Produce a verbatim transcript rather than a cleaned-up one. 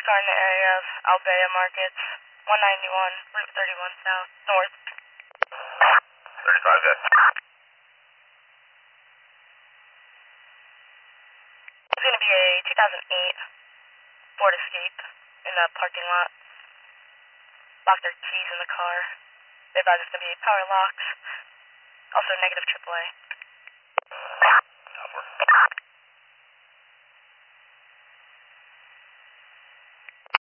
car in the area of Albea Markets, one ninety-one, Route thirty-one South, North. thirty-five, good. There's going to be a two thousand eight Ford Escape in the parking lot. Lock their keys in the car. They advise it's going to be power locks. Also negative triple A.